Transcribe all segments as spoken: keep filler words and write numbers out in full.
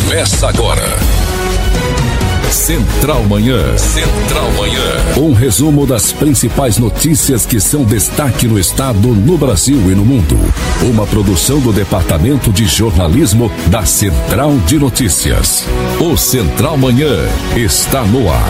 Começa agora. Central Manhã. Central Manhã. Um resumo das principais notícias que são destaque no estado, no Brasil e no mundo. Uma produção do Departamento de Jornalismo da Central de Notícias. O Central Manhã está no ar.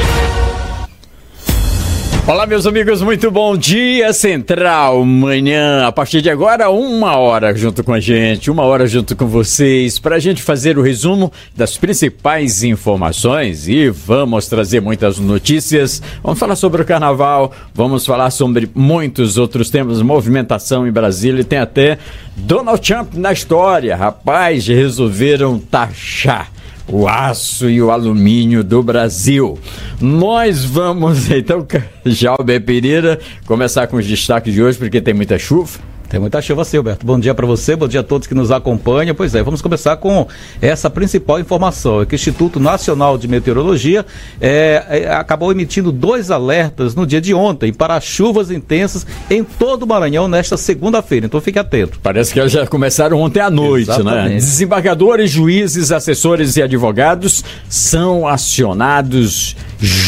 Olá, meus amigos, muito bom dia. Central Manhã, a partir de agora, uma hora junto com a gente, uma hora junto com vocês, para a gente fazer o resumo das principais informações e vamos trazer muitas notícias. Vamos falar sobre o carnaval, vamos falar sobre muitos outros temas, movimentação em Brasília, e tem até Donald Trump na história. Rapaz, resolveram taxar o aço e o alumínio do Brasil. Nós vamos, então, Jalber Pereira, começar com os destaques de hoje, porque tem muita chuva. Tem muita chuva, Silberto. Bom dia para você, bom dia a todos que nos acompanham. Pois é, vamos começar com essa principal informação, é que o Instituto Nacional de Meteorologia é, é, acabou emitindo dois alertas no dia de ontem para chuvas intensas em todo o Maranhão nesta segunda-feira, então fique atento. Parece que elas já começaram ontem à noite, exatamente, né? Desembargadores, juízes, assessores e advogados são acionados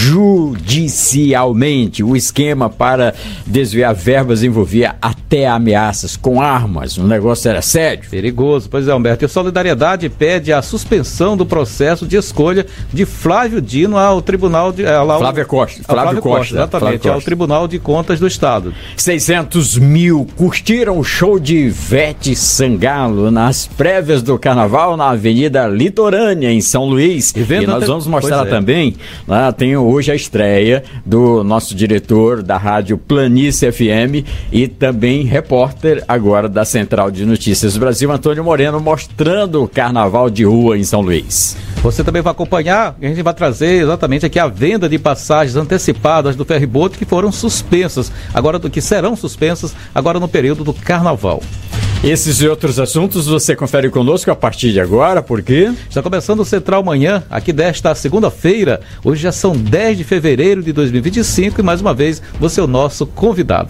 judicialmente. O esquema para desviar verbas envolvia até ameaças com armas. O negócio era sério. Perigoso, pois é, Humberto. E a Solidariedade pede a suspensão do processo de escolha de Flávio Dino ao Tribunal de... Ao, Flávio Costa. Flávio, Flávio Costa, Costa, exatamente, Flávio Costa. Ao Tribunal de Contas do Estado. seiscentos mil curtiram o show de Ivete Sangalo nas prévias do Carnaval na Avenida Litorânea, em São Luís. E, e nós vamos mostrar é. também, lá tem hoje a estreia do nosso diretor da rádio Planície F M e também repórter agora da Central de Notícias Brasil, Antônio Moreno, mostrando o carnaval de rua em São Luís. Você também vai acompanhar, a gente vai trazer exatamente aqui a venda de passagens antecipadas do ferryboat que foram suspensas, agora do que serão suspensas agora no período do carnaval. Esses e outros assuntos você confere conosco a partir de agora, porque está começando o Central Manhã, aqui desta segunda-feira. Hoje já são dez de fevereiro de dois mil e vinte e cinco e mais uma vez você é o nosso convidado.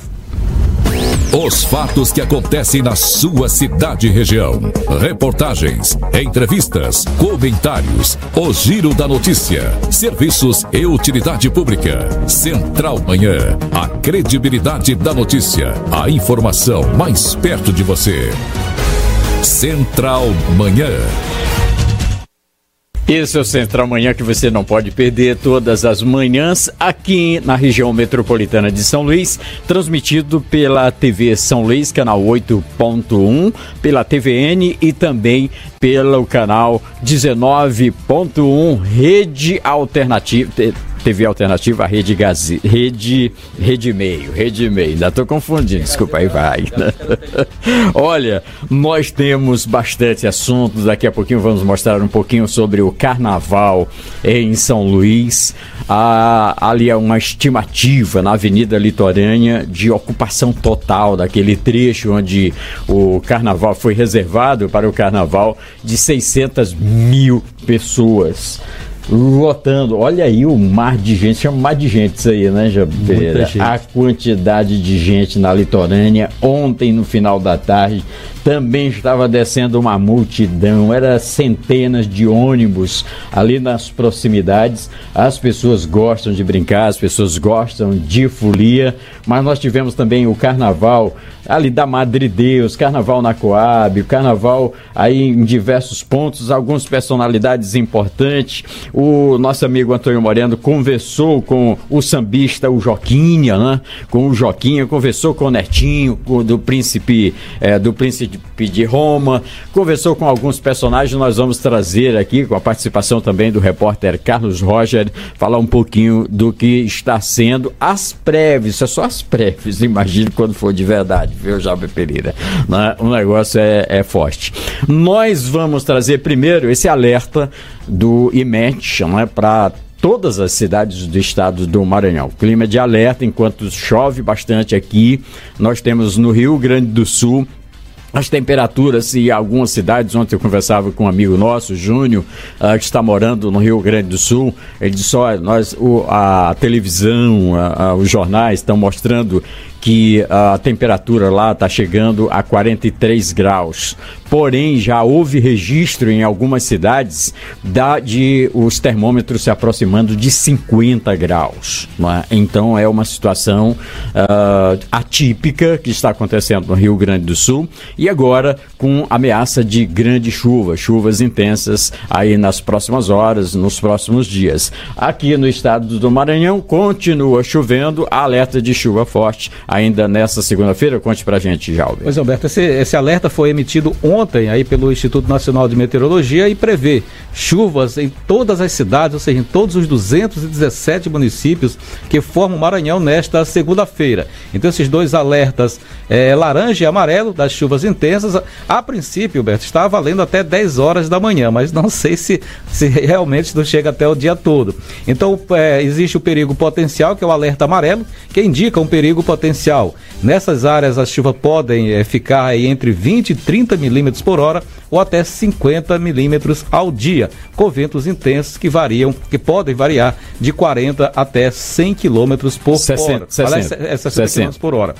Os fatos que acontecem na sua cidade e região. Reportagens, entrevistas, comentários. O Giro da Notícia. Serviços e utilidade pública. Central Manhã. A credibilidade da notícia. A informação mais perto de você. Central Manhã. Esse é o Central Manhã que você não pode perder todas as manhãs aqui na região metropolitana de São Luís, transmitido pela T V São Luís, canal oito ponto um, pela T V N e também pelo canal dezenove ponto um, Rede Alternativa, T V Alternativa, Rede Gazi, Rede, Rede Meio, Rede Meio, ainda estou confundindo, desculpa, aí vai. Olha, nós temos bastante assuntos, daqui a pouquinho vamos mostrar um pouquinho sobre o carnaval em São Luís. Há ali é uma estimativa na Avenida Litorânea de ocupação total daquele trecho onde o carnaval foi reservado para o carnaval de seiscentas mil pessoas. Lotando, olha aí o mar de gente, chama mar de gente isso aí, né, Jabeira? A quantidade de gente na litorânea, ontem no final da tarde, também estava descendo uma multidão, era centenas de ônibus ali nas proximidades. As pessoas gostam de brincar, as pessoas gostam de folia, mas nós tivemos também o carnaval ali da Madre Deus, carnaval na Coab, o carnaval aí em diversos pontos, algumas personalidades importantes. O nosso amigo Antônio Moreno conversou com o sambista, o Joquinha, né? Com o Joquinha, conversou com o Netinho, com, do príncipe, é, do príncipe de Roma, conversou com alguns personagens. Nós vamos trazer aqui, com a participação também do repórter Carlos Roger, falar um pouquinho do que está sendo as prévias, é só as prévias, imagine quando for de verdade, viu, Jalber Pereira? Né? O negócio é, é forte. Nós vamos trazer primeiro esse alerta do I M E T, né, para todas as cidades do estado do Maranhão. Clima de alerta enquanto chove bastante aqui. Nós temos no Rio Grande do Sul as temperaturas em algumas cidades. Ontem eu conversava com um amigo nosso, Júnior, uh, que está morando no Rio Grande do Sul. Ele disse, olha, nós, o, a televisão, a, a, os jornais estão mostrando que a temperatura lá está chegando a quarenta e três graus. Porém, já houve registro em algumas cidades da, de os termômetros se aproximando de cinquenta graus. Não é? Então, é uma situação uh, atípica que está acontecendo no Rio Grande do Sul e agora com ameaça de grande chuva, chuvas intensas aí nas próximas horas, nos próximos dias. Aqui no estado do Maranhão, continua chovendo, alerta de chuva forte ainda nessa segunda-feira. Conte pra gente, Jalber. Pois, Alberto, esse, esse alerta foi emitido ontem aí pelo Instituto Nacional de Meteorologia e prevê chuvas em todas as cidades, ou seja, em todos os duzentos e dezessete municípios que formam o Maranhão nesta segunda-feira. Então, esses dois alertas, é, laranja e amarelo, das chuvas intensas, a, a princípio, Alberto, está valendo até dez horas da manhã, mas não sei se, se realmente não chega até o dia todo. Então, é, existe o perigo potencial, que é o alerta amarelo, que indica um perigo potencial. Nessas áreas, as chuvas podem é, ficar aí entre vinte e trinta milímetros por hora ou até cinquenta milímetros ao dia, com ventos intensos que variam, que podem variar de quarenta até cem quilômetros por hora. É sessenta quilômetros por hora.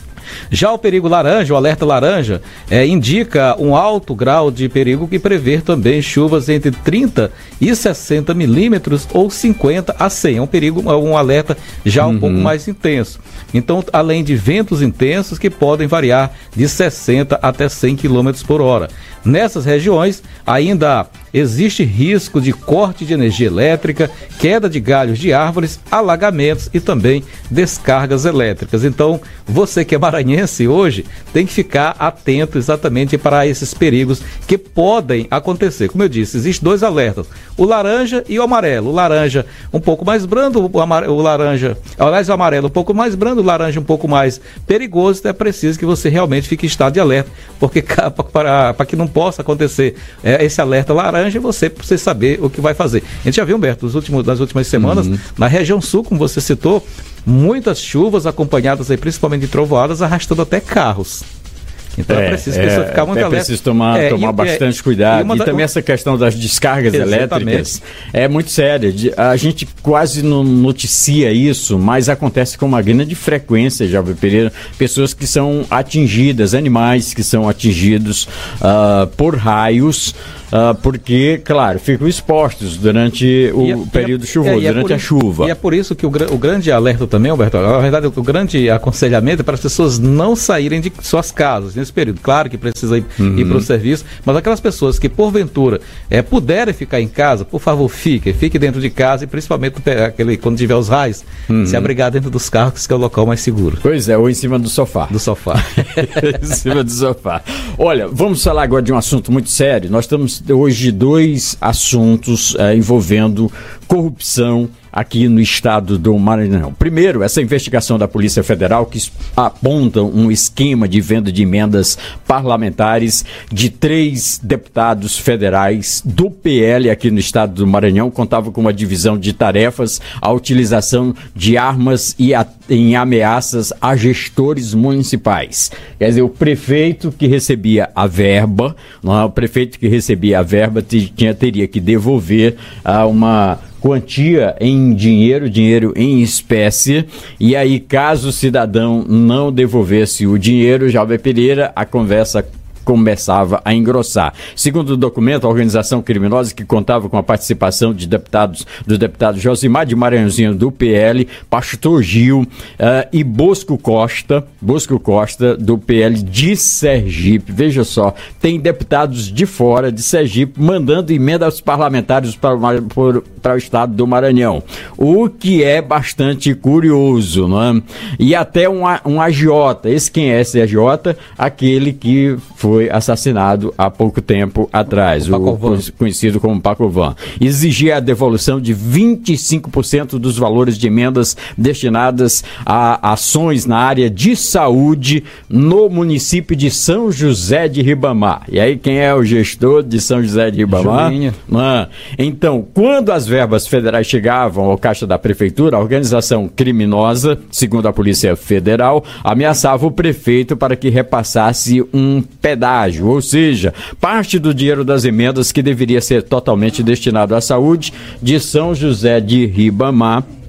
Já o perigo laranja, o alerta laranja, é, indica um alto grau de perigo que prevê também chuvas entre trinta e sessenta milímetros ou cinquenta a cem. É um perigo, um alerta já um uhum. pouco mais intenso. Então, além de ventos intensos que podem variar de sessenta até cem quilômetros por hora. Nessas regiões, ainda existe risco de corte de energia elétrica, queda de galhos de árvores, alagamentos e também descargas elétricas. Então, você que é maranhense hoje, tem que ficar atento exatamente para esses perigos que podem acontecer. Como eu disse, existem dois alertas, o laranja e o amarelo. O laranja um pouco mais brando, o, amare... o laranja, aliás, o amarelo um pouco mais brando, o laranja um pouco mais perigoso. Então é preciso que você realmente fique em estado de alerta, porque para, para que não possa acontecer é, esse alerta laranja, você precisa saber o que vai fazer. A gente já viu, Humberto, nos últimos, nas últimas semanas, uhum. na região sul, como você citou, muitas chuvas acompanhadas aí, principalmente de trovoadas, arrastando até carros. Então é, é preciso é, pessoa ficar muito é alerta. É preciso tomar, é, tomar e, bastante é, cuidado. E, e da, também uma... essa questão das descargas Exatamente. elétricas é muito séria. A gente quase não noticia isso, mas acontece com uma grande frequência, Jalber Pereira, pessoas que são atingidas, animais que são atingidos uh, por raios, Uh, porque, claro, ficam expostos durante o é, período chuvoso, é, é durante a isso, chuva. E é por isso que o, o grande alerta também, Alberto, na verdade, o grande aconselhamento é para as pessoas não saírem de suas casas nesse período. Claro que precisa ir, uhum. ir para o serviço, mas aquelas pessoas que, porventura, é, puderem ficar em casa, por favor, fiquem. Fiquem dentro de casa e, principalmente, aquele, quando tiver os raios, uhum. se abrigar dentro dos carros, que é o local mais seguro. Pois é, ou em cima do sofá. Do sofá. Em cima do sofá. Olha, vamos falar agora de um assunto muito sério. Nós estamos hoje dois assuntos é, envolvendo corrupção aqui no estado do Maranhão. Primeiro, essa investigação da Polícia Federal que aponta um esquema de venda de emendas parlamentares de três deputados federais do P L aqui no estado do Maranhão. Contava com uma divisão de tarefas, a utilização de armas e a, em ameaças a gestores municipais. Quer dizer, o prefeito que recebia a verba, não é? O prefeito que recebia a verba tinha, teria que devolver a uma quantia em dinheiro, dinheiro em espécie, e aí caso o cidadão não devolvesse o dinheiro, Jalber Pereira, a conversa começava a engrossar. Segundo o documento, a organização criminosa que contava com a participação de deputados, do deputado Josimar de Maranhãozinho do P L, Pastor Gil uh, e Bosco Costa, Bosco Costa do P L de Sergipe. Veja só, tem deputados de fora de Sergipe mandando emendas parlamentares para, para o estado do Maranhão, o que é bastante curioso, não é? E até um, um agiota, esse quem é esse agiota? Aquele que foi foi assassinado há pouco tempo atrás, o, o conhecido como Pacovan. Exigia a devolução de vinte e cinco por cento dos valores de emendas destinadas a ações na área de saúde no município de São José de Ribamar. E aí, quem é o gestor de São José de Ribamar? Ah, então, quando as verbas federais chegavam ao caixa da prefeitura, a organização criminosa, segundo a Polícia Federal, ameaçava o prefeito para que repassasse um pedágio, ou seja, parte do dinheiro das emendas que deveria ser totalmente destinado à saúde de São José de Ribamar,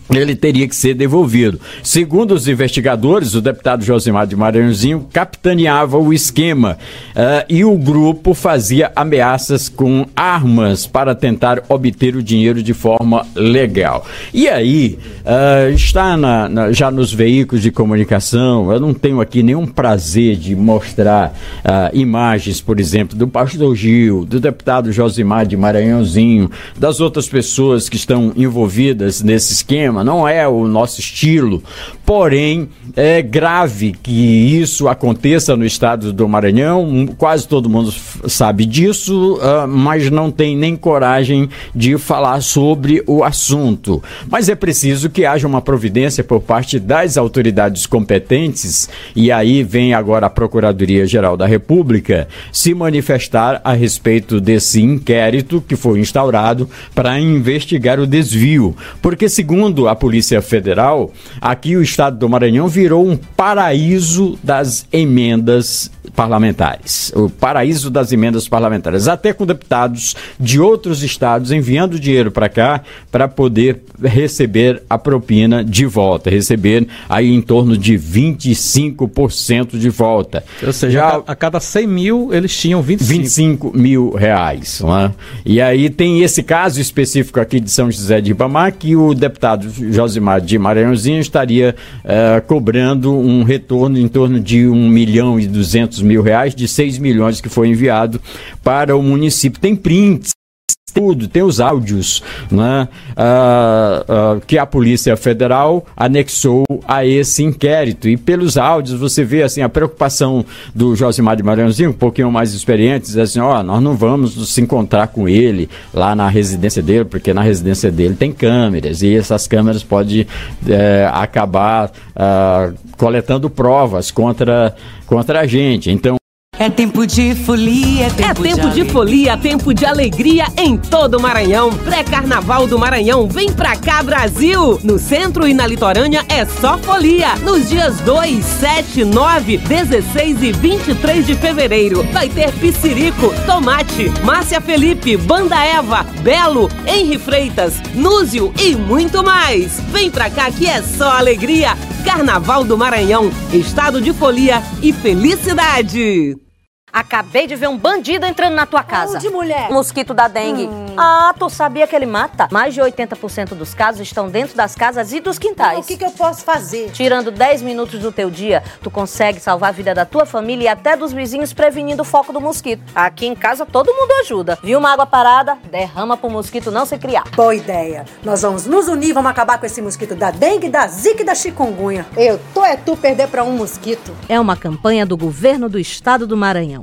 ele teria que ser devolvido. Segundo os investigadores, o deputado Josimar de Maranhãozinho capitaneava o esquema uh, e o grupo fazia ameaças com armas para tentar obter o dinheiro de forma legal. E aí, uh, está na, na, já nos veículos de comunicação, eu não tenho aqui nenhum prazer de mostrar uh, imagens, por exemplo, do pastor Gil, do deputado Josimar de Maranhãozinho, das outras pessoas que estão envolvidas nesse esquema. Não é o nosso estilo, porém é grave que isso aconteça no estado do Maranhão, quase todo mundo sabe disso, uh, mas não tem nem coragem de falar sobre o assunto. Mas é preciso que haja uma providência por parte das autoridades competentes, e aí vem agora a Procuradoria-Geral da República se manifestar a respeito desse inquérito que foi instaurado para investigar o desvio, porque segundo a Polícia Federal, aqui o estado do Maranhão virou um paraíso das emendas parlamentares, o paraíso das emendas parlamentares, até com deputados de outros estados enviando dinheiro para cá para poder receber a propina de volta, receber aí em torno de vinte e cinco por cento de volta. Ou seja, Já, a cada cem mil eles tinham vinte e cinco. vinte e cinco mil reais. Não é? E aí tem esse caso específico aqui de São José de Ribamar, que o deputado Josimar de Maranhãozinho estaria uh, cobrando um retorno em torno de um milhão e duzentos mil reais de seis milhões que foi enviado para o município. Tem prints, tudo, tem os áudios, né, uh, uh, que a Polícia Federal anexou a esse inquérito, e pelos áudios você vê assim a preocupação do Josimar de Maranhãozinho, um pouquinho mais experientes, assim, ó, nós não vamos nos encontrar com ele lá na residência dele, porque na residência dele tem câmeras, e essas câmeras podem é, acabar uh, coletando provas contra, contra a gente. Então é tempo de folia, é tempo, é tempo de, de folia, tempo de alegria em todo o Maranhão. Pré-Carnaval do Maranhão, vem pra cá, Brasil! No centro e na litorânea é só folia. Nos dias dois, sete, nove, dezesseis e vinte e três de fevereiro vai ter Piscirico, Tomate, Márcia Felipe, Banda Eva, Belo, Henri Freitas, Núzio e muito mais. Vem pra cá que é só alegria. Carnaval do Maranhão, estado de folia e felicidade. Acabei de ver um bandido entrando na tua casa. Onde, mulher? O mosquito da dengue. Hum. Ah, tu sabia que ele mata? Mais de oitenta por cento dos casos estão dentro das casas e dos quintais. Não, o que, que eu posso fazer? Tirando dez minutos do teu dia, tu consegue salvar a vida da tua família e até dos vizinhos, prevenindo o foco do mosquito. Aqui em casa todo mundo ajuda. Viu uma água parada? Derrama pro mosquito não se criar. Boa ideia. Nós vamos nos unir, vamos acabar com esse mosquito da dengue, da zika e da chikungunya. Eu tô é tu perder pra um mosquito. É uma campanha do governo do estado do Maranhão.